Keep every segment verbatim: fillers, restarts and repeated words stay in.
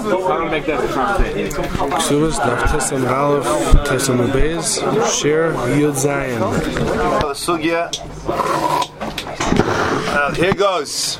don't make that the conversation. Ksubas, Daf Tesam Aleph, Tesam Ubeis, Shir, Yud Zayin. The Sugya. Uh, here goes.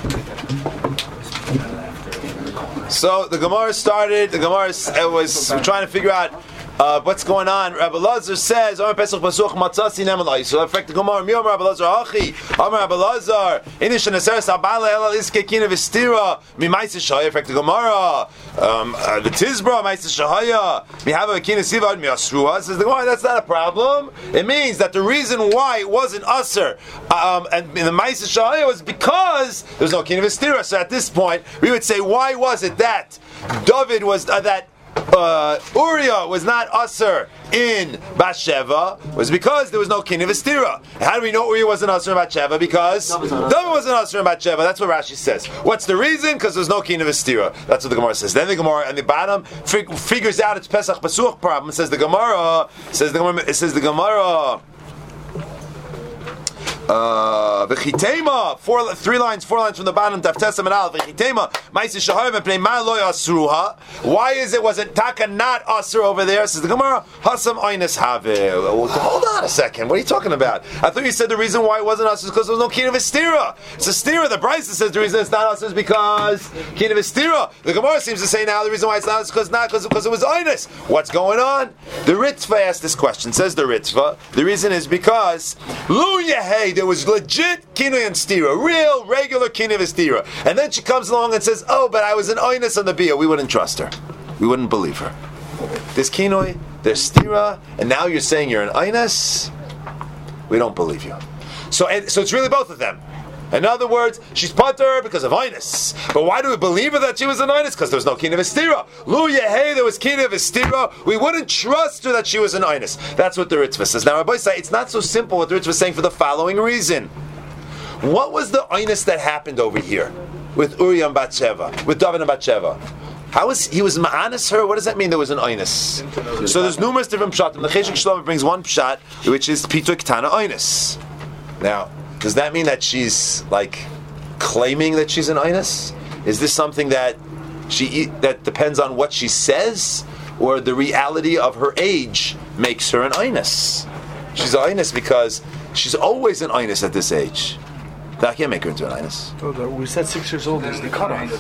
So the Gemara started. The Gemara uh, was trying to figure out uh, what's going on. Rabbi Lazar says, "Amar Pesach Pasuch Matzasi Nemalai." So in fact, the Gemara, "Mi Amar Rabbi Lazar Hachi, Amar Rabbi Lazar, Inish Neseres Abala Ela Iske Kina V'Stira Mi Ma'aser Shahaya." In fact, the Gemara, um, uh, the Tizbra Ma'aser Shahaya Mi Hava Kina Sivad Mi Asrua. Says the Gemara, that's not a problem. It means that the reason why it wasn't Aser um, and in the Ma'aser Shahaya was because there was no Kina V'Stira. So at this point, we would say, why was it that David was uh, that? Uh, Uriah was not Aser in Bathsheba was because there was no Kina V'Stira. How do we know Uriah wasn't Aser in Bathsheba? Because David wasn't Aser in Bathsheba. That's what Rashi says. What's the reason? Because there's no Kina V'Stira. That's what the Gemara says. Then the Gemara on the bottom fig- figures out its Pesach Pasuch problem. It says the Gemara. It says the Gemara. It says the Gemara. Uh, V'chitema, four, three lines, four lines from the bottom. Taftesam and Al. V'chitema, Ma'aser Shahayim and Pnei Ma Lo Yasruha. Why is it? Was it Taka not Asur over there? Says the Gemara. Hasam Einis Have. Hold on a second. What are you talking about? I thought you said the reason why it wasn't Asur is because there was no Kina V'Stira. It's a Stira. The Brisa says the reason it's not Asur is because Kina V'Stira. The Gemara seems to say now the reason why it's not is because not because because it was Einis. What's going on? The Ritva asked this question. Says the Ritva. The reason is because Lu Yehei. There was legit kinui and stira, real, regular kinui and stira. And then she comes along and says, oh, but I was an oinus on the bia. We wouldn't trust her. We wouldn't believe her. There's kinui, there's stira, and now you're saying you're an oinus? We don't believe you. So, and, so it's really both of them. In other words, she's pater because of Inus. But why do we believe her that she was an Inus? Because there was no Kina V'Stira. Lu Yehei, there was Kina V'Stira. We wouldn't trust her that she was an Inus. That's what the Ritva says. Now, Rabbi say it's not so simple what the Ritva is saying for the following reason. What was the Inus that happened over here with Uriah and Bathsheba, with David and Bathsheba? How was he was ma'anis her? What does that mean? There was an Inus. So there's numerous different pshatim. The Cheshik Shlomo brings one pshat, which is Pitu Ktana Inus. Now, does that mean that she's like claiming that she's an Inus? Is this something that she that depends on what she says, or the reality of her age makes her an Inus? She's an Inus because she's always an Inus at this age. That can't make her into an Inus. Oh, we said six years old is the cutoff.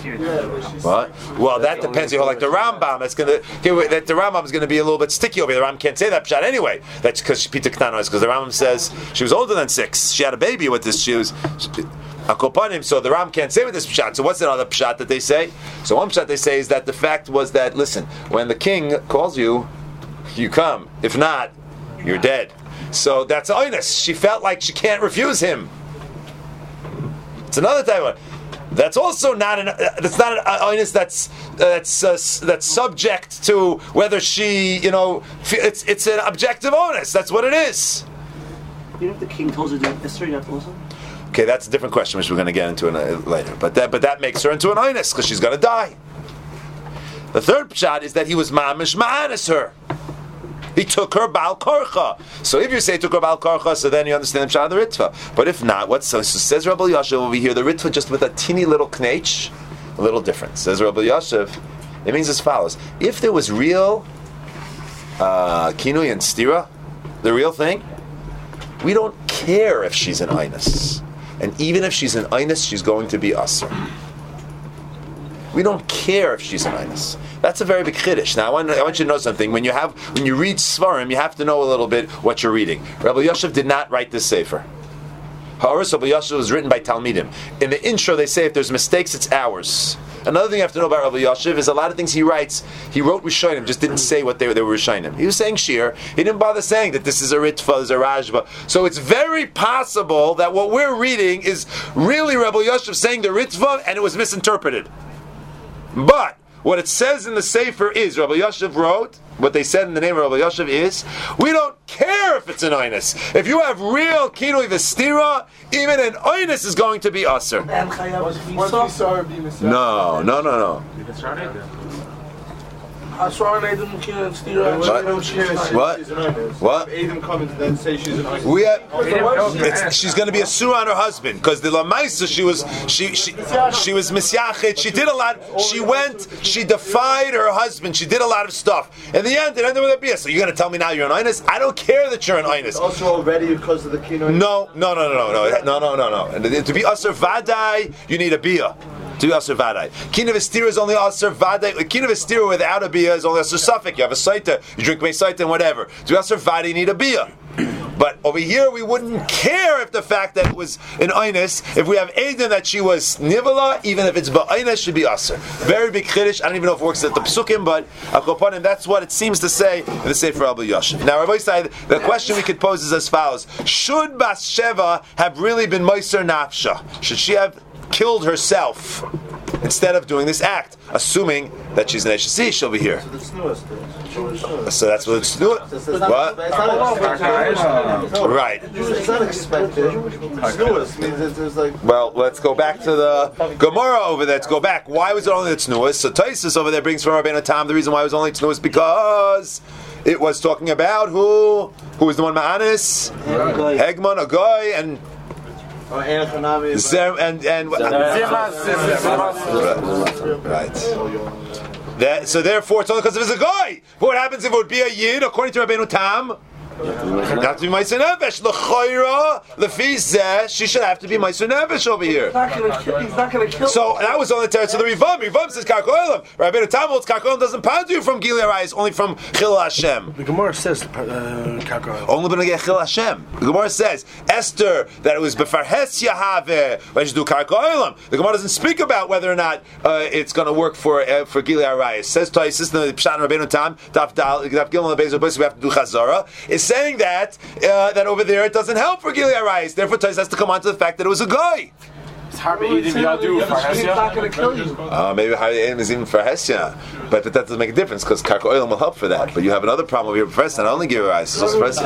What? Well, that depends. You know, like the Rambam, it's gonna okay, that the Rambam is going to be a little bit sticky over here. The Rambam can't say that pshat anyway. That's because she Peter Knanos. Because the Rambam says she was older than six. She had a baby with this. She was akopanim. So the Rambam can't say with this pshat. So what's another pshat that they say? So one pshat they say is that the fact was that listen, when the king calls you, you come. If not, you're dead. So that's Inus. She felt like she can't refuse him. It's another type of one. That's also not an. That's not an Inus that's that's uh, that's subject to whether she, you know, it's it's an objective onus. That's what it is. You know if the king told her to necessarily not also? Okay, that's a different question, which we're going to get into in a, later. But that but that makes her into an Inus because she's going to die. The third pshat is that he was mamish ma'anis her. He took her Baal Korcha. So if you say took her Baal Korcha, so then you understand the Pshat of the Ritva. But if not, what so, so says Rabbi Yashiv over here, the Ritva just with a teeny little knetch, a little different. Says Rabbi Yashiv, it means as follows. If there was real uh, Kinui and Stira, the real thing, we don't care if she's an Inus. And even if she's an Inus, she's going to be Asr. We don't care if she's an Inus. That's a very big chiddush. Now, I want, I want you to know something. When you have, when you read Svarim, you have to know a little bit what you're reading. Rabbi Yashiv did not write this sefer. Ha'aris Rabbi Yashiv was written by Talmidim. In the intro, they say if there's mistakes, it's ours. Another thing you have to know about Rabbi Yashiv is a lot of things he writes, he wrote Rishonim, just didn't say what they, they were Rishonim. He was saying Shir. He didn't bother saying that this is a Ritva, this is a Rajba. So it's very possible that what we're reading is really Rabbi Yashiv saying the Ritva and it was misinterpreted. But what it says in the Sefer is, Rabbi Yashiv wrote, what they said in the name of Rabbi Yashiv is, we don't care if it's an Inus. If you have real Kinui V'Stira, even an Inus is going to be Aser. No, no, no, no. I saw an Adam can't steer. What? What? Adam come and then say she's an ice. We have, it's, she's going to be a surah on her husband because the lamaisa she was she she she was misyachet. She did a lot. She went. She defied her husband. She did a lot of stuff. In the end, it ended with a bia. So you're going to tell me now you're an inus? I don't care that you're an inus. Also already because of the kino. No, no, no, no, no, no, no, no, no. And to be asur vadai, you need a bia. To be asur vadai. Kina v'stira is only asur vadai. Kina v'stira without a bia is only asur suffik. You have a saita, you drink me saita and whatever. To be asur vadai, you need a bia. But over here, we wouldn't care if the fact that it was an inus. If we have Eidim that she was nivala, even if it's ba'inus, should be asur. Very big chiddush. I don't even know if it works at the psukim, but akopanim, that's what it seems to say in the Sefer Rabbi Yashiv. Now, Rabbi Yisrael, the question we could pose is as follows: should Bathsheba have really been moiser nafsha? Should she have killed herself instead of doing this act, assuming that she's an Eshes Ish over here? So that's what it's doing. What? Right. It's not expected. Snuas means that there's like. Well, let's go back to the Gemara over there. Let's go back. Why was it only the Tznuas? So Taisus over there brings from Rabbeinu Tam the reason why it was only Tznuas because it was talking about who? Who was the one Ma'anis? Hegman, a guy, and Zem and and right. That, so therefore, it's only because it was a guy. But what happens if it would be a yid according to Rabbeinu Tam? Have to be Ma'aser Nefesh. L'chayra, l'fizeh, she should have to be Ma'aser Nefesh over here. He's not going to kill. He's not going to kill. So that was on the terrace of the Rivam. Rivam says Karkoilam. Rabbeinu Tam holds Karkoilam doesn't pound you from Gilei Arayis, only from Chil Hashem. The Gemara says uh, Karkoilam. Only when I get Chil Hashem. The Gemara says Esther that it was Befarhes Yahave when she do Karkoilam. The Gemara doesn't speak about whether or not uh, it's going to work for uh, for Gilei Arayis. Says Taisus the Pshat Rabbeinu Tam Daf Dal Daf Gimel Beis we have to do Chazara. Is saying that uh, that over there it doesn't help for Gilei Arayis. Therefore, Tais has to come on to the fact that it was a guy. It's hard to He's not going to kill you. Uh, maybe Hayim is even for Hesya, but that doesn't make a difference because Karka Oil will help for that. But you have another problem over here, Professor. Not only Gilei Arayis, it's also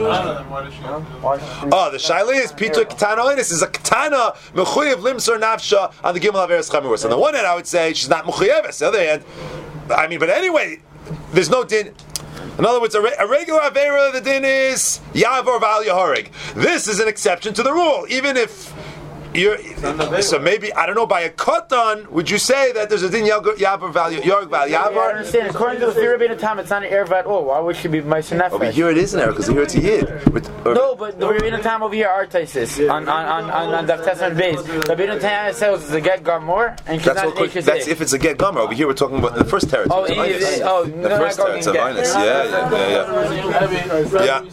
Oh, the Shaila is Peter Ketana Oinus is a Ketana Mechuyev Limsor Nafsha on the Gimel Averes Chamuros. On the one hand, I would say she's not Mechuyeves. On the other hand, I mean, but anyway, there's no din. In other words, a, re- a regular Avera, the din is Yavor Val Yahorig. This is an exception to the rule. Even if you're, so maybe, I don't know, by a katan, would you say that there's a din Yavor Val Yahorig Val Yeah, I Yavor? understand. According to the theory of Rabbeinu Tam, it's not an Erev at all. Why would she be Ma'aser Nefesh? Over here it is an error, because here it's a Yid. With, or, No, but the Rabbeinu Tam over here are Taisis. On on on on, on Daf Tesman Beis. Rabbeinu Tam says it's a get Gamor, and she's that's not what, an Eishes that's if it's a get gomer. Over here we're talking about the first territory. Oh, it is, oh, the first territory of Inus. Yeah, yeah, yeah,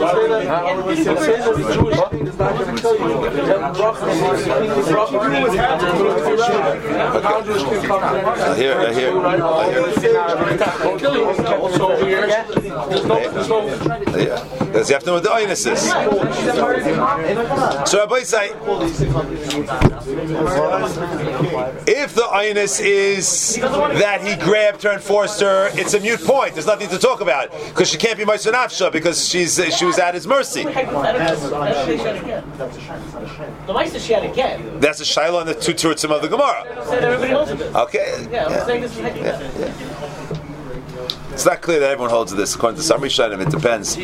yeah. I hear, I hear, I hear. Yeah. Because you have to know what the Inus is. So Rabbi say, if the Inus is that he grabbed her and forced her, it's a mute point. There's nothing to talk about because she can't be Ma'aser Nafsha because she's she was at his mercy. The Ma'aser she had again. That's a Shiloh and the two Turim of the Gemara. Everybody knows of this. Okay. Yeah, I'm Yeah. saying this is Yeah, yeah. It's not clear that everyone holds to this. According to some Rishonim, it depends.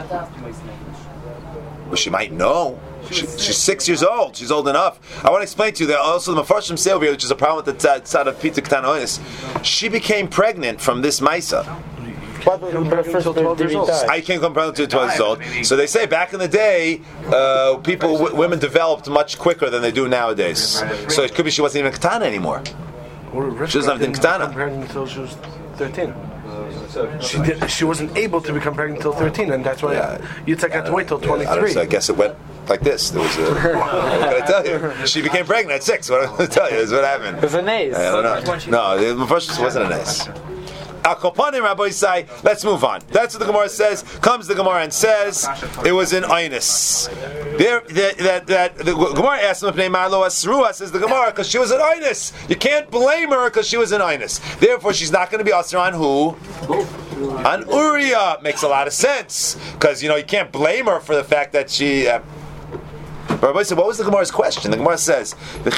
Well, she might know. She, she's six years old. She's old enough. I want to explain to you that also the Mefarshim say over here, which is a problem with the side of Peter Ketana Oinus. She became pregnant from this Maisa. I can't come pregnant to twelve years old. So they say back in the day, uh, people, w- women developed much quicker than they do nowadays. So it could be she wasn't even Ketana anymore. She doesn't have the Ketana. Pregnant until she was thirteen. She did, she wasn't able to become pregnant until thirteen, and that's why Yeah. Yitzhak had to wait till Yeah, I, don't know, twenty-three. so I guess it went like this. There was a, what can I tell you? She became pregnant at six. What am I going to tell you? Is what happened. It's a nace. I don't know. No, the first wasn't a nice. Al Kopanim, Rabbi say, let's move on. That's what the Gemara says. Comes the Gemara and says it was an Inus. There, that, that, that the Gemara asks him if Neimalo Asruah, says the Gemara, because she was an Inus. You can't blame her because she was an Inus. Therefore, she's not going to be Asr on who? On Uriah. Makes a lot of sense because you know you can't blame her for the fact that she. Uh, But Rabbi said, what was the Gemara's question? The Gemara says,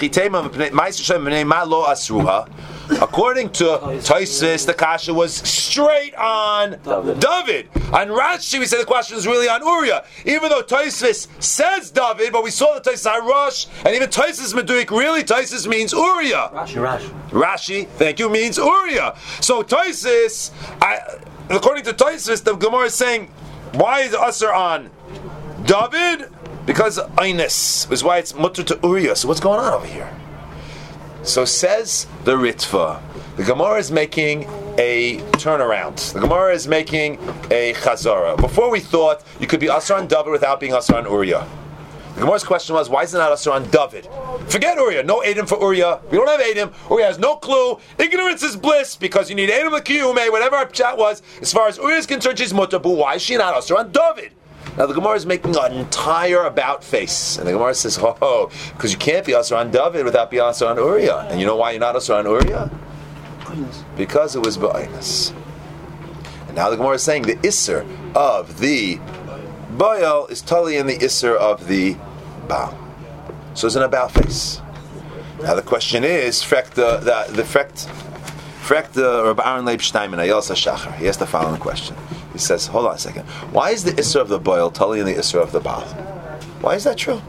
according to Tosfos, the kasha was straight on David. David. On Rashi, we say the question is really on Uriah. Even though Tosfos says David, but we saw the Tosfos Harosh, and even Tosfos Meduik, really Tosfos means Uriah. Rashi, Rashi. Rashi, thank you, means Uriah. So Tosfos, I, according to Tosfos, the Gemara is saying, why is Asr on David? Because Einis is why it's mutter to Uriah. So what's going on over here? So says the Ritva. The Gemara is making a turnaround. The Gemara is making a chazara. Before we thought you could be Asr on David without being Asr on Uriah. The Gemara's question was, why is it not Asr on David? Forget Uriah. No Edom for Uriah. We don't have Edom. Uriah has no clue. Ignorance is bliss because you need Edom l'kiyume, whatever our chat was. As far as Uriah is concerned, she's mutter. But why is she not Asr on David? Now the Gemara is making an entire about face, and the Gemara says, "Oh, because you can't be Asr on David without being Asr on Uriah." And you know why you're not Asr on Uriah? Because it was ba'inus. And now the Gemara is saying the Isser of the Baal is totally in the Isser of the Baal. So it's an about face. Now the question is, frek the the the frekt frek the Rabbi Aaron Leib Steinman Ayel Shachar. He has the following question. He says, hold on a second. Why is the Isser of the Baal totally in the Isser of the Baal? Why is that true?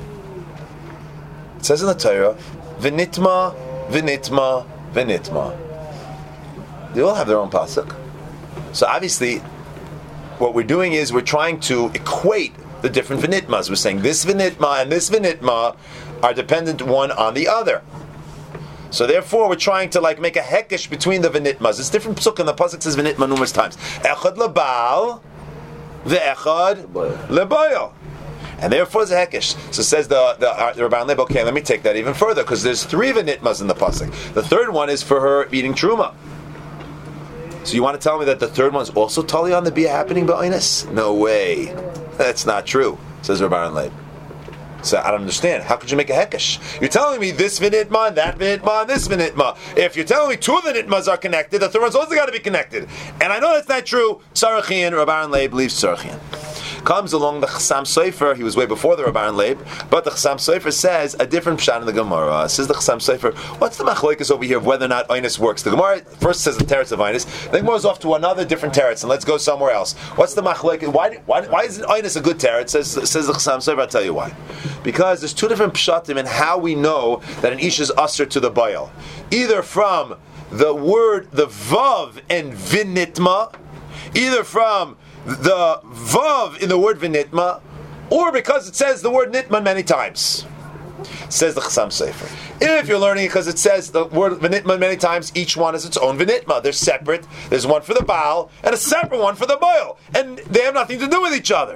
It says in the Torah, V'nitma, V'nitma, V'nitma. They all have their own pasuk. So obviously, what we're doing is we're trying to equate the different V'nitmas. We're saying this V'nitma and this V'nitma are dependent one on the other. So therefore, we're trying to like make a hekesh between the v'nitmas. It's different pasuk, and the pasuk says v'nitma numerous times. Echad lebal, ve'echad lebayal, and therefore it's a hekesh. So says the the, uh, the Rabban Leib. Okay, let me take that even further because there's three v'nitmas in the pasuk. The third one is for her eating truma. So you want to tell me that the third one is also totally on the bia happening ba'inus? No way. That's not true. Says Rabban Leib. So I don't understand. How could you make a hekesh? You're telling me this v'nitma, and that v'nitma, and this v'nitma. If you're telling me two of the nitmas are connected, the third one's also got to be connected. And I know that's not true. Sarachian, Rabban Leib believes Sarachian. Comes along the Chassam Sofer. He was way before the Rabban Leib, but the Chassam Sofer says a different pshat in the Gemara. Says the Chassam Sofer, what's the machlokes over here of whether or not Einus works? The Gemara first says the teretz of Einus, then Gemara's off to another different teretz, and let's go somewhere else. What's the machlokes? Why, why, why isn't Einus a good teretz? Says, says the Chassam Sofer. I'll tell you why. Because there's two different pshatim in how we know that an ish is usher to the bayal. Either from the word, the vav and vinitma, either from the vav in the word vinitma, or because it says the word nitma many times. Says the Chassam Sofer. If you're learning it because it says the word vinitma many times, each one is its own vinitma. They're separate. There's one for the baal and a separate one for the bayal, and they have nothing to do with each other.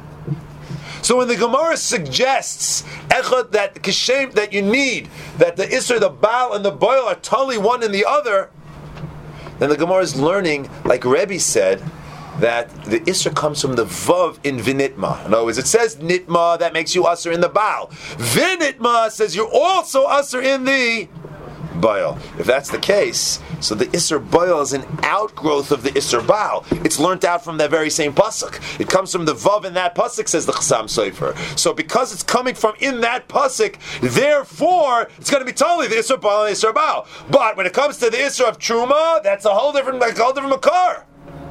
So when the Gemara suggests echad that kishem that you need that the Isser, the Baal, and the Boil are totally one in the other, then the Gemara is learning, like Rebbe said, that the Isser comes from the Vav in Vinitma. In other words, it says Nitma, that makes you Usser in the Baal. Vinitma says you're also Usser in the Baal. If that's the case, so the Isser Baal is an outgrowth of the Isser Baal. It's learnt out from that very same pasuk. It comes from the Vav in that pasuk, says the Chassam Sofer. So because it's coming from in that pasuk, therefore it's going to be totally the Isser Baal and the Isser Baal. But when it comes to the Isser of Truma, that's a whole different, like a whole different makar.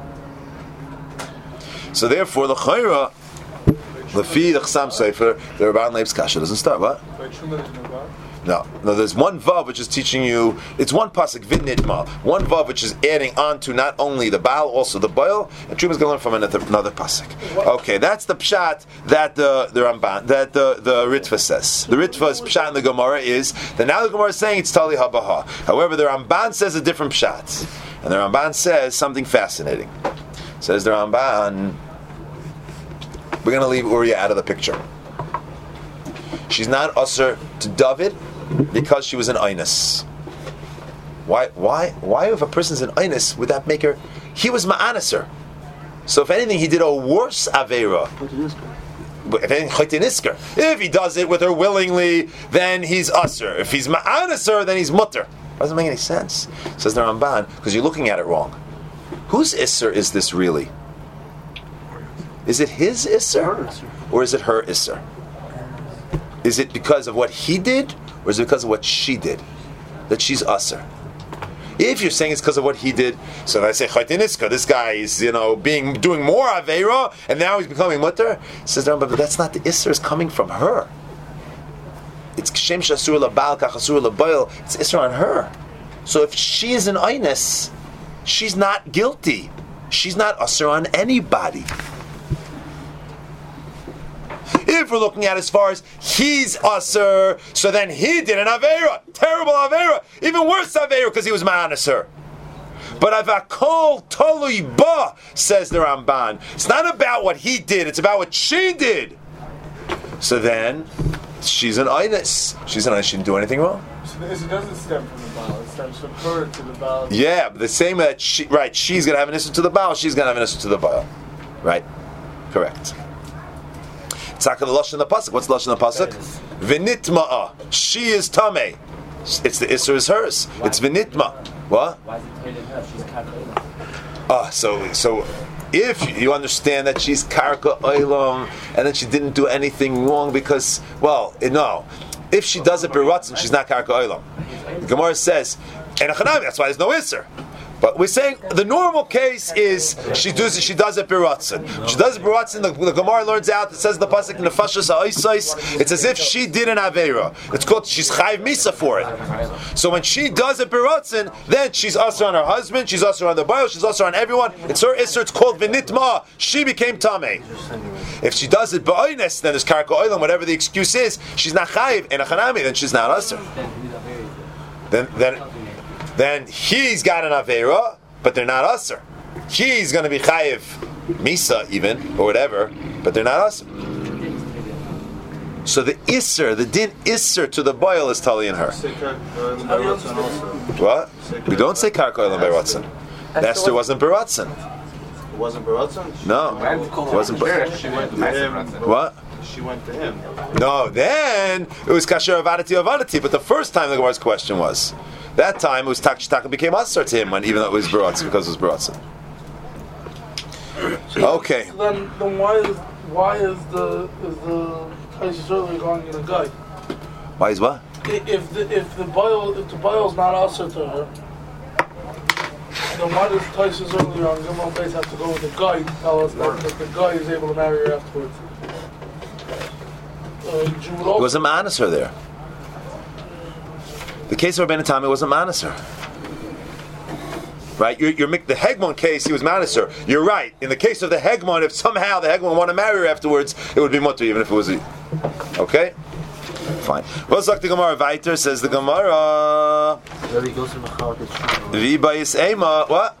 So therefore, the Chayra, the Fi, the Chassam Sofer, the Rabban Leib's kasha doesn't start. What? No, no. There's one vav which is teaching you. It's one pasuk vidnitma. One vav which is adding on to not only the Baal, also the Baal. And Truma's going to learn from another, another pasuk. Okay, that's the pshat that the the Ramban, that the the Ritva says. The Ritva's pshat in the Gemara is that now the Gemara is saying it's tali habaha. However, the Ramban says a different pshat, and the Ramban says something fascinating. Says the Ramban, we're going to leave Uriah out of the picture. She's not usher to David because she was an Einus. Why? Why? Why? If a person's an Einus, would that make her? He was ma'anaser. So if anything, he did a worse avera. If anything, chaytinisker. If he does it with her willingly, then he's usher. If he's ma'anaser, then he's mutter. Doesn't make any sense. Says the Ramban, because you're looking at it wrong. Whose isser is this really? Is it his isser, or is it her isser? is it because of what he did, or is it because of what she did that she's usher? If you're saying it's because of what he did, so if I say Chaytiniska, this guy is, you know, being doing more Aveira, and now he's becoming mutter, says the Rambam, but that's not the Isser is coming from her. It's Kshem Shasur Labal Kachasur Labayl, it's Isser on her. So if she is an Einus, she's not guilty. She's not Usser on anybody. If we're looking at as far as he's Usser, so then he did an Aveira, terrible Aveira, even worse Aveira because he was Ma'anaser. But Avakol Tolui Ba, says the Ramban. It's not about what he did, it's about what she did. So then, she's an Einus. She's an Einus, she didn't do anything wrong. So it doesn't stem from the Baal, it stems from her to the Baal. Yeah, but the same that she, right, she's going to have an issue to the Baal, she's going to have an issue to the Baal. Right? Correct. Tzaka the Lashon the Pasuk. What's the Lashon the Pasuk? V'nitma'a. She is Tameh. It's the Isser is hers. It's V'nitma. What? Why is it taken her? She's Karka. Ah, so, so if you understand that she's Karka Olam, and then she didn't do anything wrong because, well, no. If she does it b'ratzon, she's not Karka Olam. The Gemara says, and that's why there's no Isser. But we're saying the normal case is she does it. She does it b'ratzon. She does it b'ratzon. The, the Gemara learns out. It says in the pasuk nefashos ha'isais. It's as if she did an aveira. It's called she's chayiv misa for it. So when she does it b'ratzon, then she's usher on her husband. She's usher on the bayil. She's usher on everyone. It's her isser. It's called v'nitma. She became tamei. If she does it b'oines, then there's karka oilam. Whatever the excuse is, she's not chayiv and a chanami. Then she's not usher. Then then. Then he's got an Aveira, but they're not Usser. He's going to be Chayiv Misa even, or whatever, but they're not Usser. So the Isser, the Din Isser to the Boil is Tali and her. What? We don't say Karka Olam Beratzon. Esther wasn't Beratzon. It wasn't Beratzon? No. It wasn't Beratzon. What? She went to him. No, then it was Kasher Avadati Avadati, but the first time the Gemara's question was, that time it was Tak Shtaka became Asar to him, when even though it was Beratzon, because it was Beratzon. Okay. So then, then why is why is the is the Taisus earlier going in a guy? Why is what? If the if the boil if the boil's not Asar to her, then why does Taisus earlier on Gimel Beis have to go with the guy to tell us that, that the guy is able to marry her afterwards? Uh, it wasn't Manaser there. The case of Rabbeinu Tam, it wasn't Manaser. Right? You're, you're the Hegmon case, he was Manaser. You're right. In the case of the Hegmon, if somehow the Hegmon want to marry her afterwards, it would be mutter, even if it was a... Okay? Fine. What's like the Gemara Viter? Says the Gemara. V'bayis Ema. What?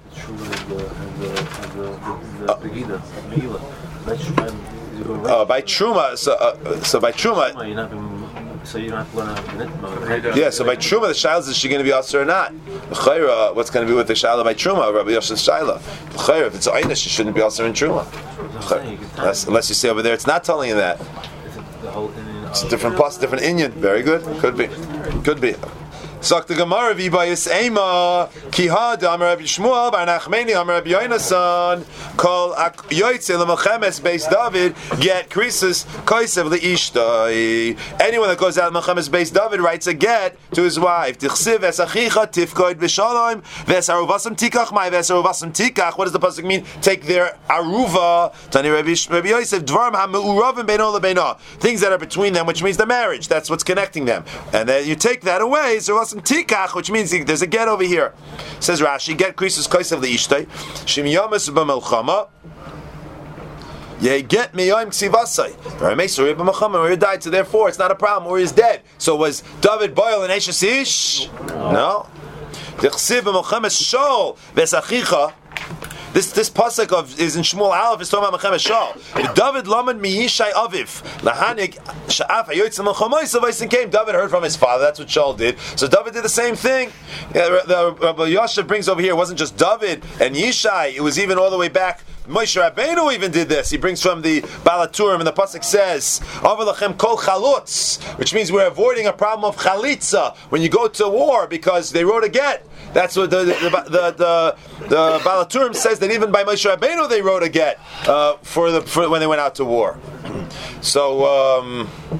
Uh, by Truma, so, uh, so by Truma, so you don't have to learn how yeah. So by Truma, the shaila is she going to be Asur or not? L'chayra, what's going to be with the shaila by Truma? Rabbi Yosef's shaila. L'chayra, if it's Einish, she shouldn't be Asur in Truma. Unless, unless you say over there, it's not telling you that. It's a different plus, different Inyan. Very good. Could be. Could be. Sak the Gemara v'bayis ema kihad amar Rabbi Shmuel bar Nachmeni amar Rabbi Yonasan kol yoytze lemelchemes beis David get krisus koisev leishtai. Anyone that goes out lemelchemes beis David writes a get to his wife. Tichsiv esachicha tifkoid b'shalom v'esaruvasam tikach my v'esaruvasam tikach. What does the pasuk mean? Take their aruva. Tani Rabbi Rabbi Yosef dvarim ha'meuravim beino lebeino. Things that are between them, which means the marriage. That's what's connecting them. And then you take that away. So tikach, which means there's a get over here. Says Rashi, get krisus koisev leishtay shim yamas b'melchama. Yeah, get miyayim ksivasai. Ramesuri b'melchama. Uri died, so therefore it's not a problem. Uri is dead. So was David Boyle and Eshes Ish? No. Tichsiv b'melchama shol v'esachicha. This this pasuk of is in Shmuel Aleph is talking about Mechem Shal. David Laman Miyishai Aviv Lahanik Sha'af Hayoytz Melchomai Savaisin came. David heard from his father. That's what Shaul did. So David did the same thing. Yeah, the Rabbi Yosef brings over here. It wasn't just David and Yishai. It was even all the way back. Moshe Rabbeinu even did this. He brings from the Balaturim, and the pasuk says, "Over lachem kol chalutz," which means we're avoiding a problem of chalitza when you go to war because they wrote a get. That's what the the the, the, the Balaturim says that even by Moshe Rabbeinu they wrote a get uh, for the for when they went out to war. So um,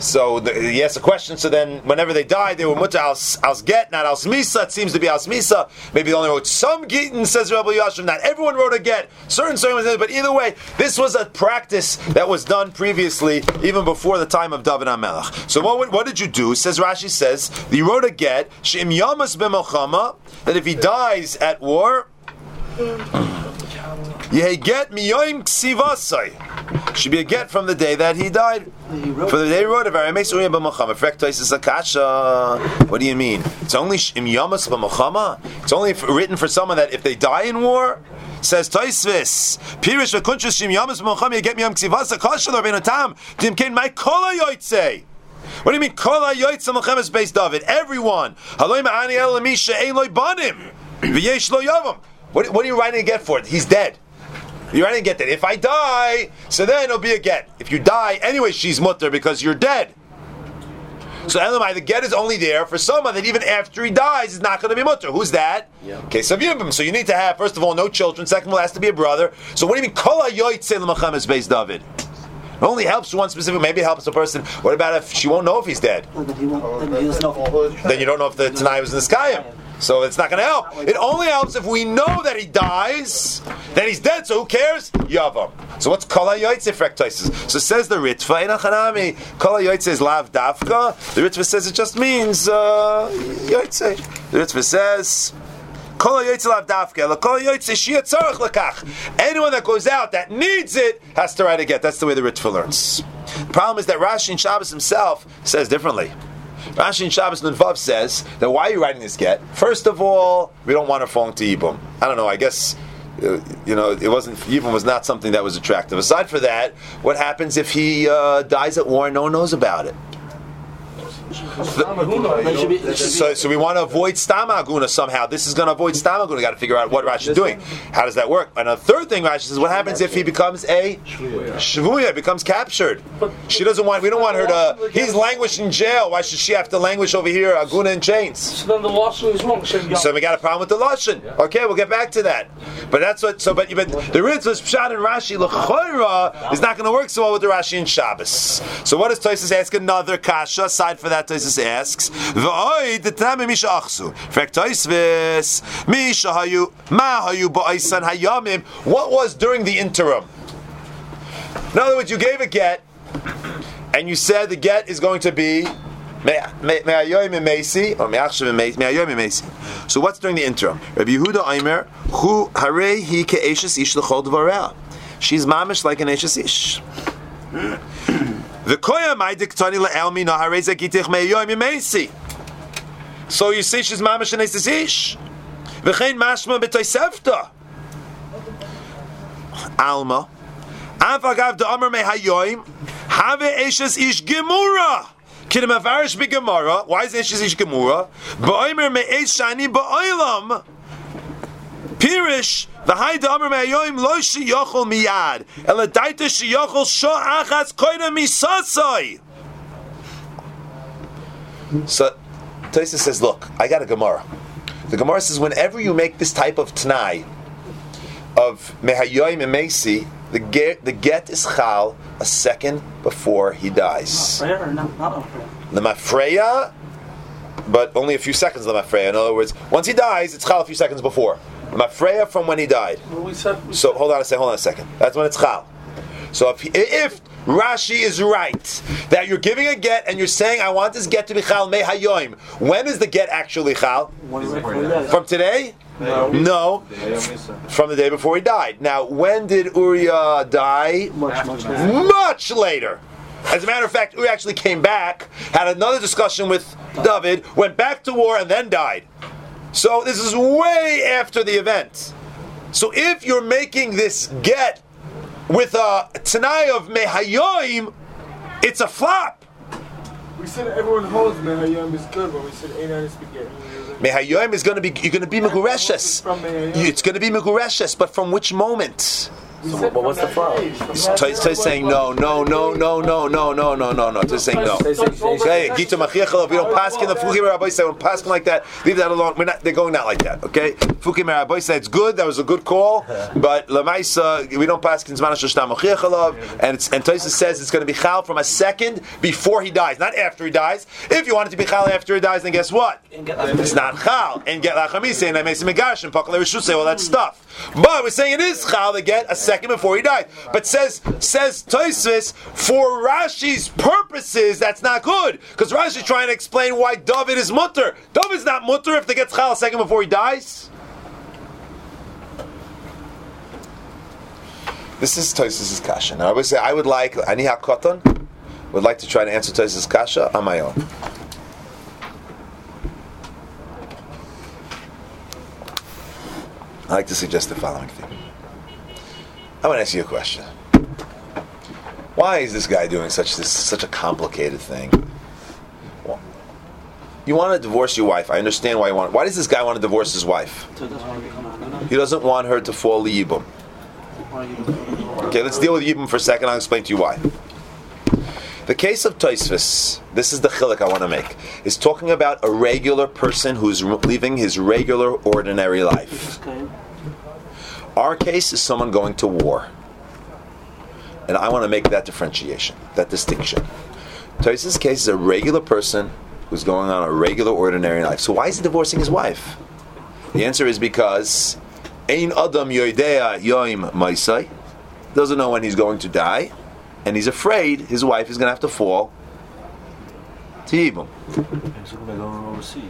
So the, he asked a question. So then, whenever they died, they were mutter als, als get, not als misa. It seems to be als misa. Maybe they only wrote some gittin, says Rabbi Yashiv. Not everyone wrote a get. Certain certain, but either way, this was a practice that was done previously, even before the time of David HaMelech. So what, what did you do? Says Rashi says you wrote a get. She'im yamas b'melchama, that if he dies at war, Yehi get miyoim ksivasai. Should be a get from the day that he died. For the day he wrote it. What do you mean? It's only im yamas b'melchama. It's only written for someone that if they die in war. Says Tosfos, Pirish v'kuntrus shim yamas b'melchama you get miyom ksivasai kasha l'beinu tam dimkein my kola yotzei. What do you mean kola yotzei melchemes beis David? Everyone. Haloi ma'ani el l'misha ein lo banim v'yesh lo yavam. What, what are you writing a get for? He's dead. You're writing a get that. If I die, so then it'll be a get. If you die, anyway, she's mutter because you're dead. So Elamai, the get is only there for someone that even after he dies is not going to be mutter. Who's that? Okay, so Yibam. So you need to have, first of all, no children. Second of all, it has to be a brother. So what do you mean? Kol hayotzei l'melchemes beis David. It only helps one specific. Maybe it helps a person. What about if she won't know if he's dead? Then you don't know if the Tanai was in the sky. So it's not going to help. It only helps if we know that he dies, then he's dead, so who cares? Yavam. So what's Kol HaYotzei Frektoises? So says the Ritva, Einachanami, Kol HaYotzei is Lav Davka. The Ritva says it just means uh, Yotzei. The Ritva says, Kol HaYotzei Lav Davka, La Kol HaYotzei Shia Tzarech Lekach. Anyone that goes out that needs it has to write a get. That's the way the Ritva learns. The problem is that Rashi in Shabbos himself says differently. Rashi in Shabbos Nunvav says that why are you writing this get? First of all, we don't want her falling to Yibum. I don't know, I guess, uh, you know, it wasn't, Yibum was not something that was attractive. Aside from that, what happens if he uh, dies at war and no one knows about it? The, so, so we want to avoid Stama Aguna somehow. This is going to avoid Stama Aguna. We got to figure out what Rashi is doing. How does that work? And a third thing Rashi says, what happens if he becomes a Shvuya, becomes captured? She doesn't want, we don't want her to, he's languished in jail. Why should she have to languish over here, Aguna in chains? So then the Lashon is wrong. So we got a problem with the Lashon. Okay, we'll get back to that. But that's what, so, but, but the Ritva's Pshat and Rashi, L'choira, is not going to work so well with the Rashi in Shabbos. So what does Tosfos ask? Another kasha, aside for that, Tosfos asks, "V'oy detame misha achsu." Fact Tosfos, misha hayu ma hayu ba'aysan hayamim. What was during the interim? In other words, you gave a get, and you said the get is going to be me'ayoyim me'mesi or me'achshav me'ayoyim me'mesi. So what's during the interim? Rabbi Yehuda Aimer, hu harei hi ke'eshes ish l'chol dvareh. She's mamish like an eshes ish. So you see she's mamash and eshes ish. V'chein mashma b'toysefta. Alma. Avagav da'amar mehayoim. Have eshes ish gemura. Kidem avarish b'gemara. Why is eshes ish gemura? Ba'omer me'esh shani ba'olam. Pirish. The high damer me'ayoim lo sheyochol miyad ela daita sheyochol sho'achas koina misasai. So Tosfos says, look, I got a Gemara. The Gemara says whenever you make this type of Tanai of mehayoim and mesi, the get the get is chal a second before he dies. The mafreya, but only a few seconds. The mafreya. In other words, once he dies, it's chal a few seconds before. Mafreya from when he died. Well, we said, we so hold on a second. Hold on a second. That's when it's chal. So if he, if Rashi is right that you're giving a get and you're saying I want this get to be chal mei hayoim, when is the get actually chal? From today? No. No. From the day before he died. Now, when did Uriah die? Much, much later. Much later. As a matter of fact, Uriah actually came back, had another discussion with David, went back to war, and then died. So this is way after the event. So if you're making this get with a Tanai of Mehayoim, it's a flop. We said everyone holds Mehayoim is good, but we said Einan is beget. Mehayoim is going to be, you're going to be Megureshes. It's going to be Megureshes, but from which moment? So what, what's the flaw? Tais saying no, no, no, no, no, no, no, no, no, no. Tais saying no. Okay, Gita Machiachal. We don't pass in the Fukim Rabbi say we don't pass like that. Leave that alone. We're not. They're going not like that. Okay, Fukim Rabbi say it's good. That was a good call, but Lamaisa we don't pass in Zman Shashtam Machiachal. And it's, and Tais says it's going to be chal from a second before he dies, not after he dies. If you want it to be chal after he dies, then guess what? It's not chal. And get lachamisi and I make some megash and pakal should say all that stuff. But we're saying it is chal to get a second before he died. But says says Tosfos, for Rashi's purposes, that's not good because Rashi's trying to explain why David is mutter. David's not mutter if they get chal a second before he dies. This is Tosfos' kasha. Now I would say I would like Ani HaKoton would like to try to answer Tosfos' kasha on my own. I like to suggest the following thing. I want to ask you a question. Why is this guy doing such this such a complicated thing? Well, you want to divorce your wife. I understand why you want. Why does this guy want to divorce his wife? He doesn't want her to fall liyibum. Okay, let's deal with yibum for a second. I'll explain to you why. The case of Tosfos, this is the chiluk I want to make, is talking about a regular person who's living his regular, ordinary life. Our case is someone going to war. And I want to make that differentiation, that distinction. Tosfos' case is a regular person who's going on a regular, ordinary life. So why is he divorcing his wife? The answer is because Ein Adam Yoidea Yoim Maisai doesn't know when he's going to die. And he's afraid his wife is going to have to fall to Yibum. He's talking about going overseas.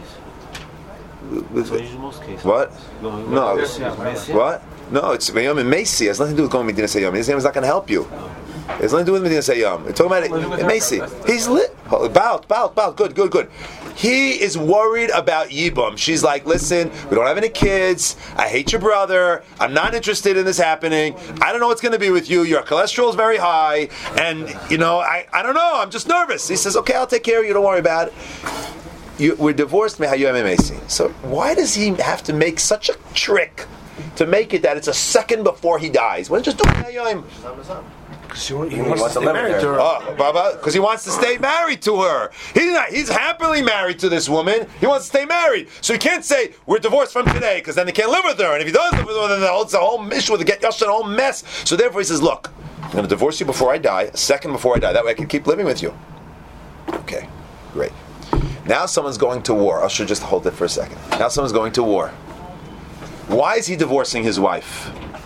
With, so usually most cases. What? Going No. overseas. What? No, it's Yom and Macy. It has nothing to do with going Medina Sayyam. His name is not going to help you. It has nothing to do with Medina Sayyam. We're talking about it, Macy. He's lit. Bout, bout, bout. Good, good, good. He is worried about Yibum. She's like, listen, we don't have any kids. I hate your brother. I'm not interested in this happening. I don't know what's going to be with you. Your cholesterol is very high. And, you know, I, I don't know. I'm just nervous. He says, okay, I'll take care of you. Don't worry about it. You, we're divorced. So why does he have to make such a trick to make it that it's a second before he dies? Why don't you just do it? Because he, he wants to stay married to her. Oh, Baba, because he wants to stay married to her. He's not. He's happily married to this woman. He wants to stay married. So he can't say we're divorced from today because then he can't live with her. And if he does live with her, then the whole, it's a whole mission with the get yashan, a whole mess. So therefore he says, look, I'm going to divorce you before I die, a second before I die. That way I can keep living with you. Okay, great. Now someone's going to war. I should just hold it for a second. Now someone's going to war. Why is he divorcing his wife?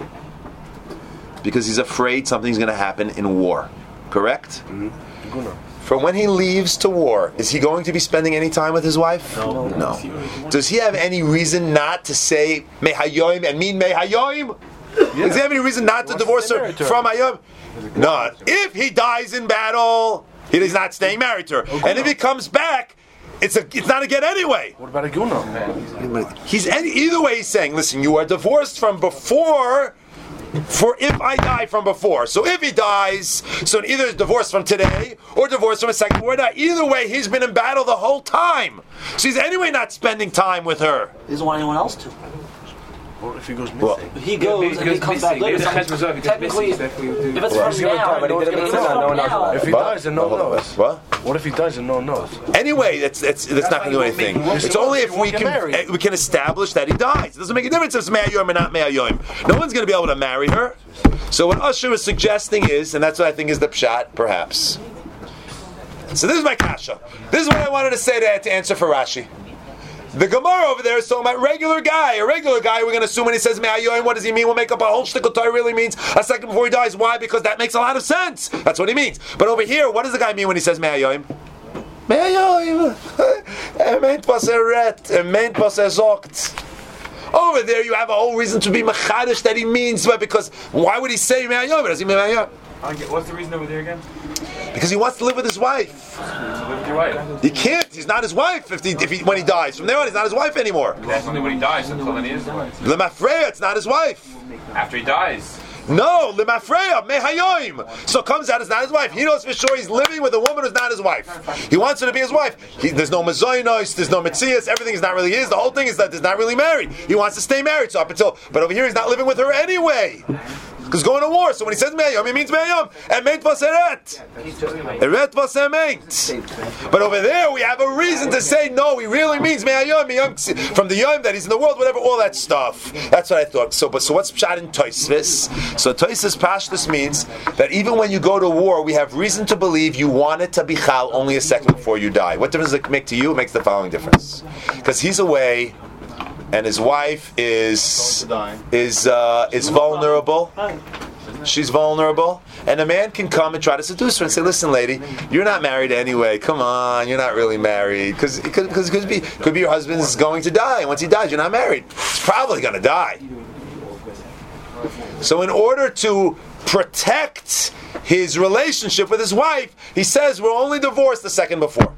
Because he's afraid something's going to happen in war. Correct? Mm-hmm. From when he leaves to war, is he going to be spending any time with his wife? No. No. Does he have any reason not to say Mehayoim and mean Mehayoim? Yeah. Does he have any reason not to divorce her from Hayom? No. If he dies in battle, he is not staying married to her. Okay. And if he comes back, It's a. It's not a get anyway. What about a guna? He's any, either way. He's saying, listen, you are divorced from before. For if I die from before, so if he dies, so either divorce from today or divorce from a second before I die. Either way, he's been in battle the whole time. So he's anyway not spending time with her. He doesn't want anyone else to. Or if he goes missing. Well, if he goes yeah, and he comes back later, technically, if it's well, from now, but if, it's from now. If he what? dies, then no one knows. What? What if he dies and no one knows? Anyway, that's that's that's, that's not going to do anything. It's only if we can married. we can establish that he dies. It doesn't make a difference if it's Me'ayoim or not Me'ayoim. No one's going to be able to marry her. So what Usher is suggesting is, and that's what I think is the pshat, perhaps. So this is my kasha. This is what I wanted to say to, to answer for Rashi. The Gemara over there is talking about regular guy. A regular guy, we're going to assume when he says Me'ayoim, what does he mean? We'll make up a whole shtickle Torah really means a second before he dies. Why? Because that makes a lot of sense. That's what he means. But over here, what does the guy mean when he says Me'ayoim? Me'ayoim. Emeint paseret. Emeint pasezokt. Over there, you have a whole reason to be machadish that he means, but because why would he say Me'ayoim? Does he mean Me'ayoim? What's the reason over there again? Because he wants to live with his wife. To live with your wife. He can't. He's not his wife if he, if he, when he dies. From there on, he's not his wife anymore. That's only when he dies. Until then, he is his wife. Lemafreya, it's not his wife. After he dies. No, lemafreya, mehayoim. So it comes out it's not his wife. He knows for sure he's living with a woman who's not his wife. He wants her to be his wife. He, there's no mazoinos, there's no metzias. Everything is not really his. The whole thing is that he's not really married. He wants to stay married. So up until, but over here he's not living with her anyway. Because going to war. So when he says me'ayom, he means me'ayom. Emet was eret. Eret was emet. But over there, we have a reason to say no. He really means me'ayom, me'ayom from the yom that he's in the world, whatever, all that stuff. That's what I thought. So, but so what's pshat in Tosfos? So Tosfos Pashtus means that even when you go to war, we have reason to believe you wanted to be chal only a second before you die. What difference does it make to you? It makes the following difference. Because he's away, and his wife is is uh, is vulnerable. She's vulnerable, and a man can come and try to seduce her and say, "Listen, lady, you're not married anyway. Come on, you're not really married because it could, cause it could be could be your husband's going to die, and once he dies, you're not married. He's probably going to die." So, in order to protect his relationship with his wife, he says, "We're only divorced the second before."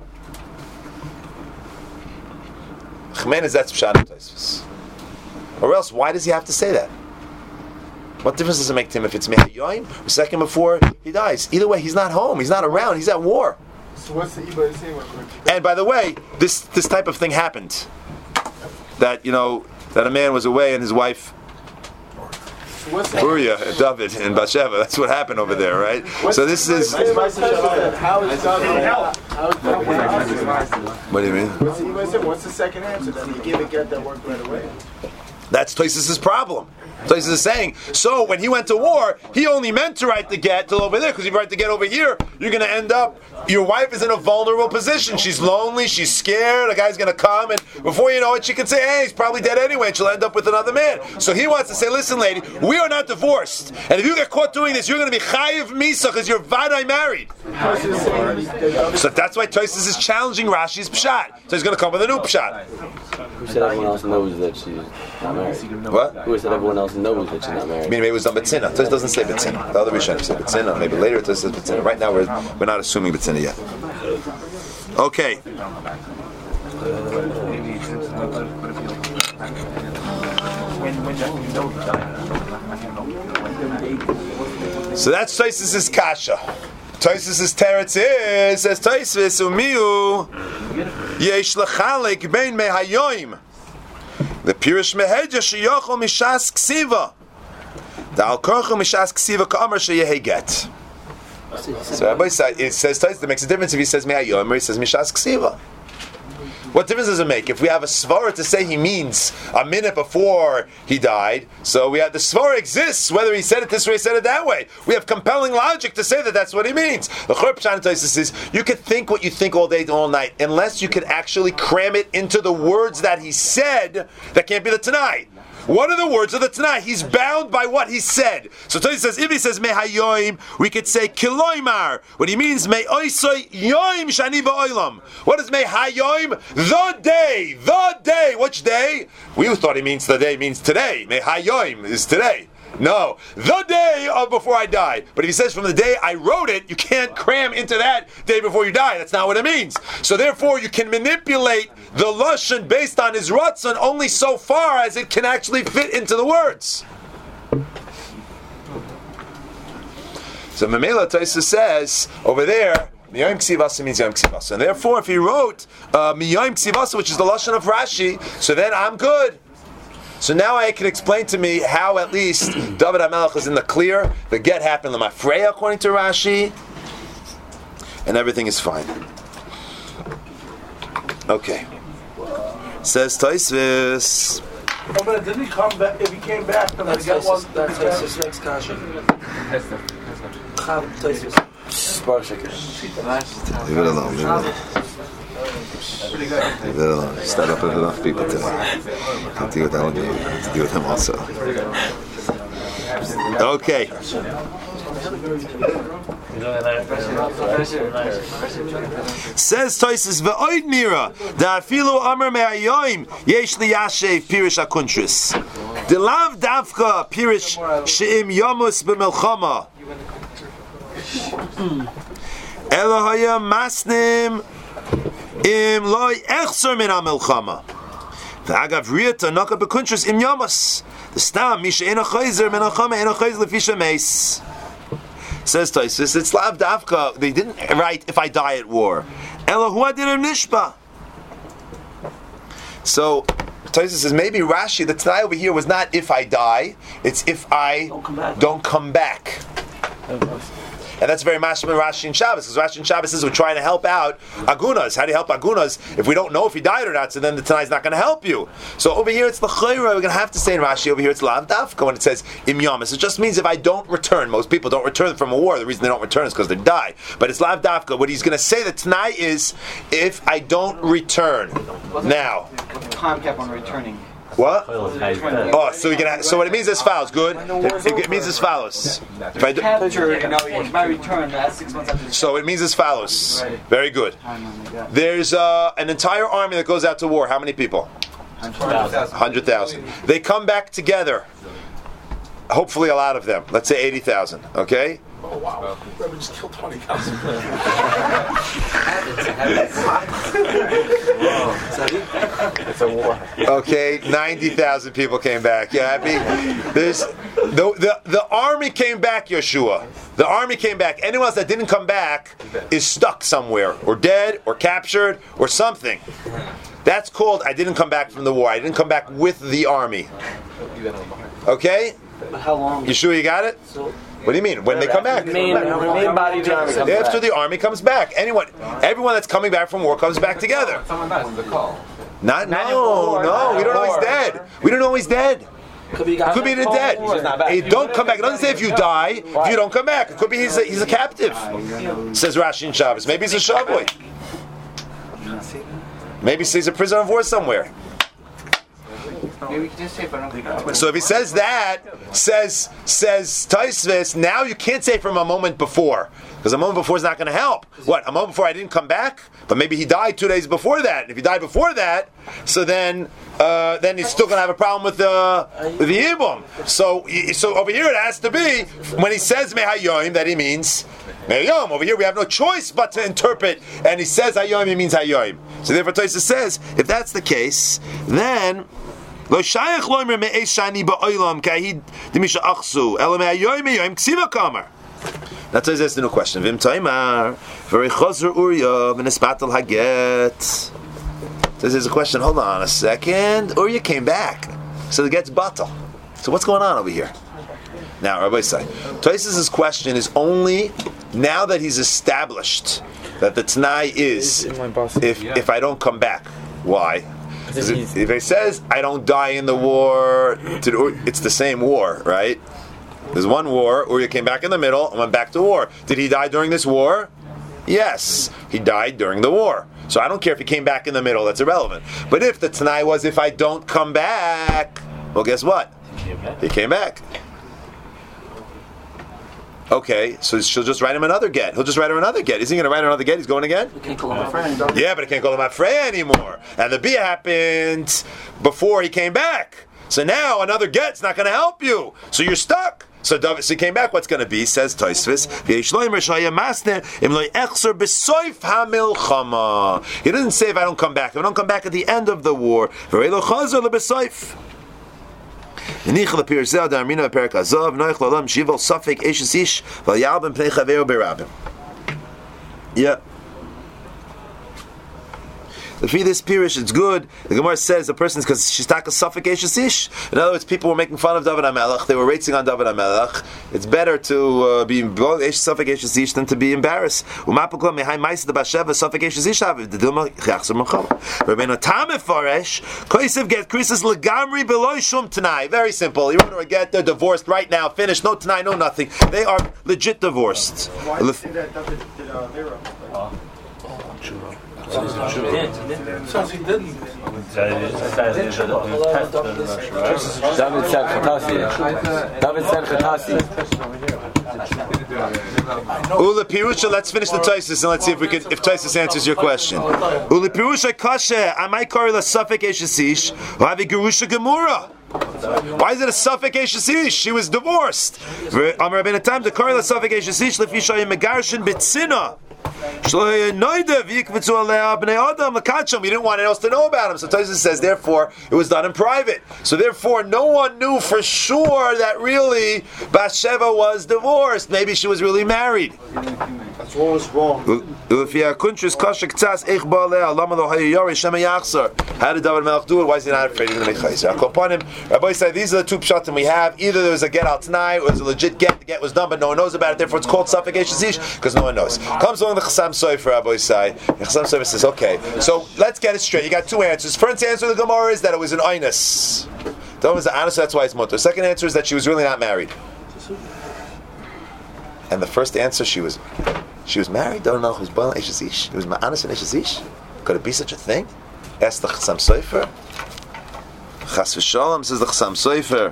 Is that's pshat in Tosfos. Or else, why does he have to say that? What difference does it make to him if it's me'ayom or second before he dies? Either way, he's not home. He's not around. He's at war. So what's the Iba saying? And by the way, this this type of thing happened. That you know that a man was away and his wife. Uriah, David, and Bathsheba. That's what happened over there, right? So this is. How is that? What do you mean? What's the Iba saying? What's the second answer? That he gave a get that worked right away. That's Tosfos' problem. Tosfos is saying, so when he went to war, he only meant to write the get till over there, because if you write the get over here, you're going to end up, your wife is in a vulnerable position. She's lonely, she's scared, a guy's going to come, and before you know it, she can say, hey, he's probably dead anyway, and she'll end up with another man. So he wants to say, listen, lady, we are not divorced, and if you get caught doing this, you're going to be chayiv misa, because you're vadai married. So that's why Tosfos is challenging Rashi's pshat. So he's going to come with a new pshat. Who said everyone else knows that she's not married? What? Who said everyone else knows that she's not married? I mean, maybe it was on Betzina. It doesn't say Betzina. The other Rishonim say Betzina. Maybe later it says Betzina. Right now we're we're not assuming Betzina yet. Okay. So that's Tosfos' kasha. Tosfos' teretz is, says Tosfos, umiu yesh lechalik bein mehayoim the pirish mehedja sheyochol mishas ksiva the al korcho mishas ksiva ka'amar sheyehe get. So Rabbi said, it says Tosfos, it makes a difference if he says mehayoim or he says mishas ksiva. What difference does it make? If we have a svara to say he means a minute before he died, so we have the svara exists whether he said it this way or he said it that way. We have compelling logic to say that that's what he means. The Chor Pshat Tosfos is you could think what you think all day, all night, unless you could actually cram it into the words that he said. That can't be the Tanai. What are the words of the Tanai? He's bound by what he said. So Tosfos says, if he says mehayoim, we could say kiloimar. What he means, me'oisoi yoim shani ba'olam. What is mehayoim? The day. The day. Which day? We thought he means the day means today. Mehayoim is today. No, the day of before I die. But if he says from the day I wrote it, you can't cram into that day before you die. That's not what it means. So therefore, you can manipulate the lashon based on his ratzon only so far as it can actually fit into the words. So Mamela Tosfos says over there, Miyayim Ksivasa means Yom Ksivasa, and therefore, if he wrote uh, Miyayim Ksivasa, which is the lashon of Rashi, so then I'm good. So now I can explain to me how at least David HaMelech is in the clear. The get happened to Mafreya according to Rashi, and everything is fine. Okay. Says Tosfos. Oh, but didn't he come back? If he came back, then I get one. That's Tosfos next kasha. Leave it alone. Leave it alone. Leave it alone. Start up with enough people today. Have to deal with that one. Have to deal with him also. Okay. Says Tosfos ve'oid mira da afilu amar me'ayoim yesh liyashev pirish akuntris de lav davka pirish she'im yomus b'melchama Elohaya masnim im loy echser min ha-melchama v'agav riyata naka b'kuntris im yomus the stam misha ena chayzer min ha-chama ena chayzer lefisha meis. Says Tosfos, it's lav davka. They didn't write if I die at war. Elohu adinim nishba. So Tosfos says maybe Rashi, the Tanai over here was not if I die, it's if I don't come back. Don't come back. And that's very mashma Rashi and Shabbos, because Rashi and Shabbos says we're trying to help out agunas. How do you help agunas if we don't know if he died or not? So then the Tanai is not going to help you. So over here it's the chayra. We're going to have to say in Rashi. Over here it's lav dafka when it says im yamas. It just means if I don't return. Most people don't return from a war. The reason they don't return is because they die. But it's lav dafka. What he's going to say the Tanai is if I don't return. Now, Time kept on returning. what? Oh, so we can. So what it means is follows. Good. It means as follows. If I do, My return, that's six months after. so it means as follows. Very good. There's uh, an entire army that goes out to war. How many people? one hundred thousand. They come back together. Hopefully a lot of them. Let's say eighty thousand. Okay? Oh, wow. Rebbe just killed twenty thousand. It's a war. Okay, ninety thousand people came back. You happy? There's, the, the, the army came back, Yeshua. The army came back. Anyone else that didn't come back is stuck somewhere, or dead, or captured, or something. That's called, I didn't come back from the war. I didn't come back with the army. Okay? How long? Yeshua, you got it? What do you mean? When they come back? Main, main body of the army comes After back. the army comes back. Anyone, everyone that's coming back from war comes back together. Not, no, no, we don't know he's dead. We don't know he's dead. Could be, Could be dead. He don't come back. It doesn't say if you die, if you don't come back. It could be he's a, he's a captive. Says Rashi and Shabbos. Maybe he's a shavui. Maybe he's a prisoner of war somewhere. Maybe we can just say if I don't think So if he says that, says says Tosfos, now you can't say from a moment before, because a moment before is not going to help. What? A moment before I didn't come back, but maybe he died two days before that. And if he died before that, so then uh, then he's still going to have a problem with the with the Yibum. So so over here it has to be when he says Mehayoim that he means Mehayoim. Over here we have no choice but to interpret, and he says Hayoim, he means Hayoim. So therefore Tosfos says if that's the case, then. Lo shayach loimer me'esh shani ba'olam kahid demisha achsu ela me'ayoyim me'yoyim ksiva kamar. That's why the new question. Vim taimar v'rei chazor Uriah v'nespatel haget. So there's a question. Hold on a second. Uriah came back, so the get's batal. So what's going on over here? Now, Rabbi say, Tosfos' question is only now that he's established that the Tanai is if if I don't come back. Why? If he says, I don't die in the war, it's the same war, right? There's one war, Uriah came back in the middle and went back to war. Did he die during this war? Yes, he died during the war. So I don't care if he came back in the middle, that's irrelevant. But if the Tanai was, if I don't come back, well, guess what? He came back. Okay, so she'll just write him another get. He'll just write her another get. Is he going to write her another get? He's going again? we can't call him a friend. Yeah, but I can't call him Afreya anymore. And the bia happened before he came back. So now another get's not going to help you. So you're stuck. So David, so he came back. What's going to be? Says Tosfos. He doesn't say if I don't come back. If I don't come back at the end of the war. Yeah. For this pirish, it's good. The Gemara says the person's because she's taka suffik eshes ish. In other words, people were making fun of David HaMelech. They were racing on David HaMelech. It's better to uh, be suffik eshes ish than to be embarrassed. Umapukla mehai ma'is the basheva suffik eshes ish havi the dilma chachzer machal. Rabbeinu Tam Mefaresh koisev get krisis legamri beloy shum tanai. Very simple. You want to get they're divorced right now, finished. No tanai, no nothing. They are legit divorced. Why did you say that David did uh, Vera? Says he didn't. David said Chatasi. David said Chatasi. Ula Pirusha, let's finish the Tosfos and let's see if we can if Tosfos answers your question. Ula Pirusha kashe, amai kari la suffik eshesish, havi gerusha gemura. Why is it a suffik eshesish? She was divorced. Amar Rabbeinu Tam the kari la suffik eshesish lefi shayim megarshin bitzina. We didn't want anyone else to know about him. So Tosfos says, therefore, it was done in private. So therefore, no one knew for sure that really Bathsheba was divorced. Maybe she was really married. That's what was wrong. How did David Melech do it? Why is he not afraid he's going to make chayzer? Rabbi said these are the two pshatim we have. Either there was a get out tonight, or it was a legit get. The get was done, but no one knows about it. Therefore, it's called suffix shish because no one knows. Comes along the Chassam Sofer, Rabbi Say. The Chassam Sofer says, "Okay, so let's get it straight. You got two answers. First answer of the Gemara is that it was an einus. The one was an einus, so that's why it's mutter. Second answer is that she was really not married. And the first answer, she was, she was married. Don't know who's born Eshes Ish. It was ma'anis and Eshes Ish. Could it be such a thing? Ask the Chassam Sofer. Chas v'shalom says the Chassam Sofer.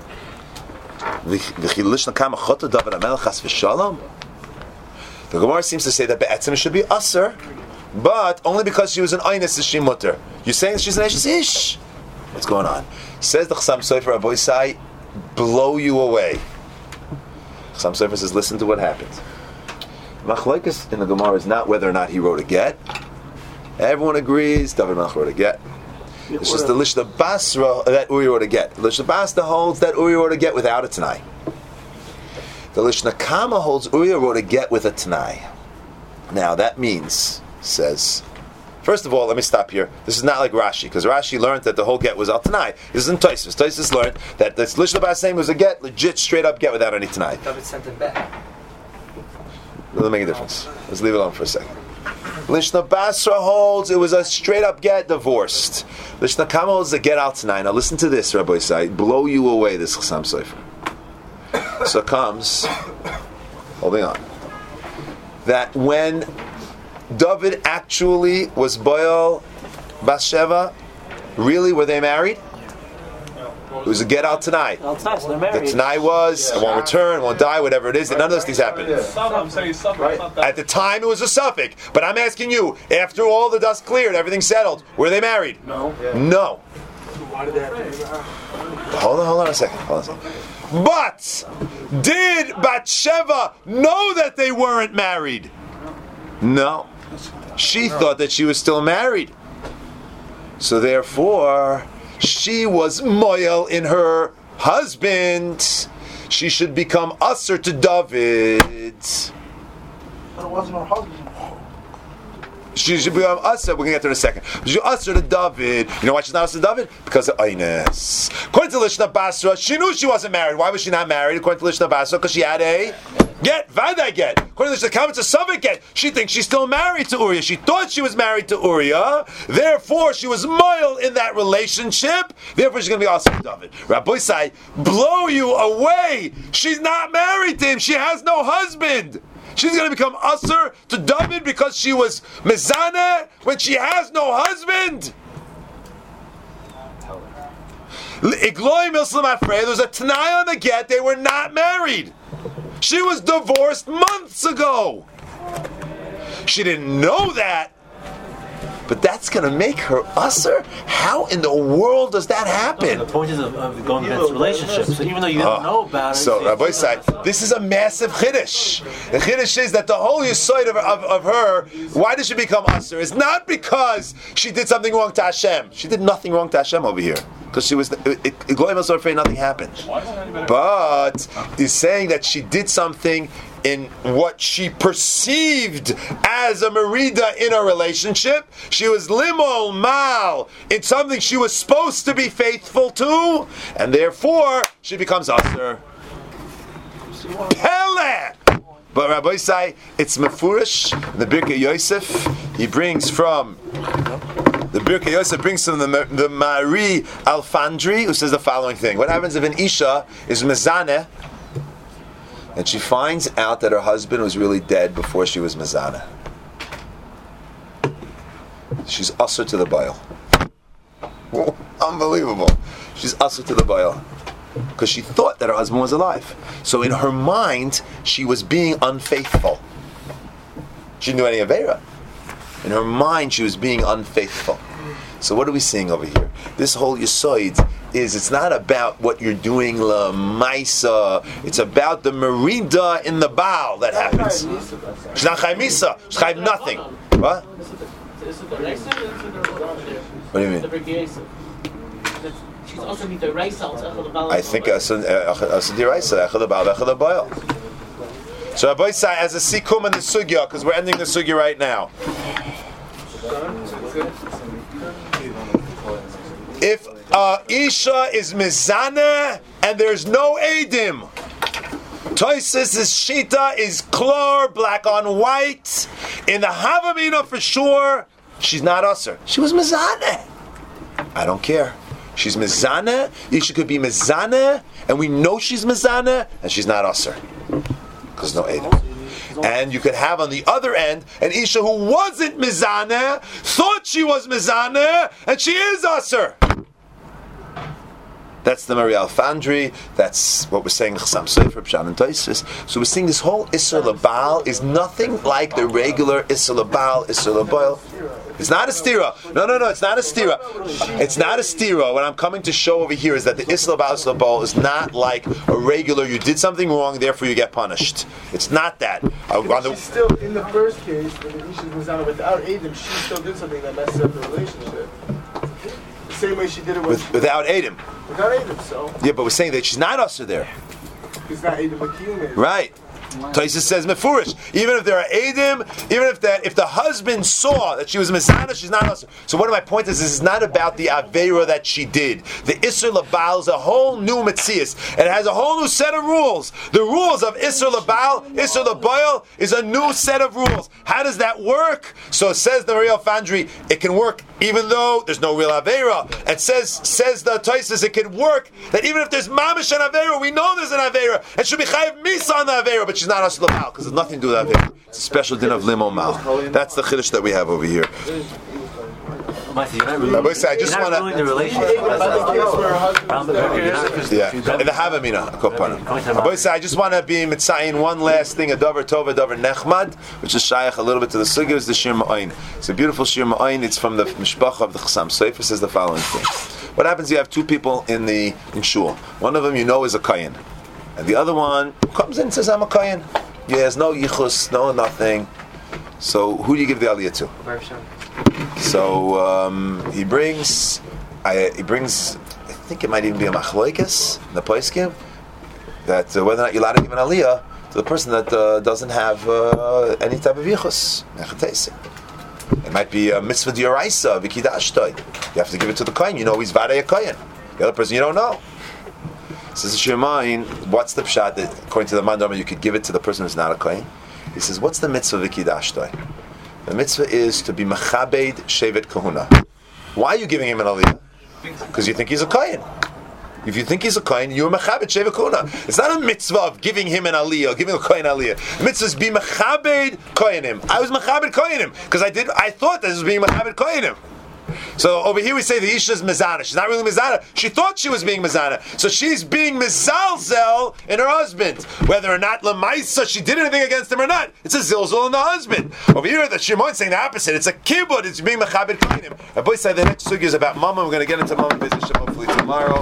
V'chilish nakam achotu David HaMelech chas v'shalom. The Gemara seems to say that be'etzim should be aser, but only because she was an einus is she mutter. You're saying she's an Eshes Ish. What's going on? Says the Chassam Sofer, Rabbi Say, blow you away. Chassam Sofer says, listen to what happens. Machlokes in the Gemara is not whether or not he wrote a get. Everyone agrees David Melech wrote a get. It's just the Lishna Basra that Uri wrote a get. The Lishna Basra holds that Uri wrote a get without a Tanai. The Lishna Kama holds Uri wrote a get with a Tanai. Now that means, says, first of all, let me stop here. This is not like Rashi, because Rashi learned that the whole get was al Tanai. This isn't Tosfos. Tosfos learned that this Lishna Basra name was a get, legit, straight up get without any Tanai. David sent it back. Doesn't make a difference. Let's leave it alone for a second. Lishna Basra holds it was a straight up get, divorced. Lishna Kama holds a get out tonight. Now listen to this, Rabbi Say. Blow you away, this Chassam Sofer. So comes, holding on, that when David actually was Boel Bathsheba, really were they married? It was a get out tonight. Well, it's nice, they're married. The tonight was, I won't return, won't die, whatever it is. None of those things happened. I'm saying suffix, not that. At the time, it was a suffix. But I'm asking you, after all the dust cleared, everything settled, were they married? No. No. Why did they have to be married? Hold on, hold on a second. Hold on a second. But did Bathsheba know that they weren't married? No. She thought that she was still married. So therefore, she was moyel in her husband. She should become usher to David. But it wasn't her husband. She should become usher. We're going to get there in a second. She should usher to David. You know why she's not usher to David? Because of Eines. According to Lishna Basra, she knew she wasn't married. Why was she not married? According to Lishna Basra, because she had a get. Vada get. According to Lishna Kama, it's a suffix get. She thinks she's still married to Uriah. She thought she was married to Uriah. Therefore, she was moil in that relationship. Therefore, she's going to be usher to David. Rabbi Say, blow you away. She's not married to him. She has no husband. She's going to become usher to David because she was mezaneh when she has no husband. There was a Tanai on the get. They were not married. She was divorced months ago. She didn't know that. But that's going to make her usher? How in the world does that happen? No, the point is of, of going against the relationship. So even though you don't uh, know about it... So Rabbi said, this is a massive chiddush. The chiddush is that the whole yesod of, of, of her, why did she become usher? Is not because she did something wrong to Hashem. She did nothing wrong to Hashem over here. Because she was, Goyim was afraid nothing happened. But he's saying that she did something in what she perceived as a merida in a relationship. She was limol mal in something she was supposed to be faithful to, and therefore she becomes usher. Pele! But Rabbi say it's mefurish. The Birkei Yosef he brings from the Birkei Yosef brings from the the Mari Alfandri, who says the following thing: what happens if an isha is mezaneh and she finds out that her husband was really dead before she was mezaneh? She's usher to the baal. Unbelievable. She's usher to the baal. Because she thought that her husband was alive. So in her mind, she was being unfaithful. She didn't do any Aveira. In her mind, she was being unfaithful. So what are we seeing over here? This whole Yesod is, it's not about what you're doing la maisa. It's about the merida in the Baal that happens. She's not chayv misa. She's chayv nothing. What? What do you mean? She's also need the rice out. I think as a diraisa, echad the Baal, echad the Baal. So Rabbi Isai as a sikum in the sugya, because we're ending the sugya right now. If uh, Isha is mizana and there's no edim, Toises' shita is klor, black on white. In the Havamina for sure, she's not usher. She was mizana. I don't care. She's mizana. Isha could be mizana, and we know she's mizana, and she's not usher because no edim. And you could have on the other end an Isha who wasn't mizana, thought she was mizana, and she is usher. That's the Maria Alfandri. That's what we're saying. Chasam Sofer, Pshan and Toisus. So we're seeing this whole Isser Labal is nothing like the regular Isser Labal, Isser Laboil. It's not a stira. No, no, no. It's not a stira. It's not a stira. What I'm coming to show over here is that the Isser Labal, Isser Labal is not like a regular. You did something wrong, therefore you get punished. It's not that. Uh, on the, she's still in the first case when the Isha was on without Adam. She still did something that messed up the relationship. The same way she did it with, with without Adam. Without Adam, so. Yeah, but we're saying that she's not usher there. It's not Adam Makiyum. Right. Taisa says mefurish. Even if there are edim, even if that, if the husband saw that she was mizana, she's not usher. So one of my points is, this is not about the avera that she did. The Isser Labal is a whole new metzias, and it has a whole new set of rules. The rules of Isser Labal, Isser Laboil is a new set of rules. How does that work? So it says the Maria Alfandri, it can work even though there's no real avera. It says says the Taisus, it can work that even if there's mamish and avera, we know there's an avera, and should be chayiv misa on the avera, but she's not usher Labal because there's nothing to do with avera. It's a special din of limo mal. That's the chiddush that we have over here. Mati, you're not really, I say, I just you're not want ruling the relationship. Yeah, in the Havamina, I say, I just want to be mitzayin one last thing, a davar tov, a davar nechmad, which is shaykh a little bit to the sugya, is the Shir Ma'ayin. It's a beautiful Shir Ma'ayin. It's from the mishpacha of the Chasam Sofer. Says the following thing: what happens? You have two people in the in shul. One of them you know is a kohen, and the other one comes in and says, "I'm a kohen." He has no yichus, no nothing. So who do you give the aliyah to? So um, he brings, I, he brings. I think it might even be a machloikas in the poskim that uh, whether or not you're allowed to give an aliyah to the person that uh, doesn't have uh, any type of yichus. It might be a mitzvah d'oraisa v'kidashtoi. You have to give it to the kohen. You know he's vadei a kohen. The other person you don't know. Says Shemayin, what's the pshat that according to the Mandama you could give it to the person who's not a kohen? He says, what's the mitzvah v'kidashtoi? The mitzvah is to be machabed shevet kahuna. Why are you giving him an aliyah? Because you think he's a kohen. If you think he's a kohen, you're machabed shevet kahuna. It's not a mitzvah of giving him an aliyah, giving a kohen aliyah. The mitzvah is be machabed kohenim. I was machabed kohenim because I did. I thought this was being machabed kohenim. So over here we say the Isha is mizana. She's not really mizana. She thought she was being mizana. So she's being mizalzel in her husband. Whether or not lemaisa she did anything against him or not, it's a zilzal in the husband. Over here the Shimon saying the opposite. It's a kibbud. It's being mechabed kohenim. Rabbi said the next sugya is about mama. We're going to get into mama business hopefully tomorrow.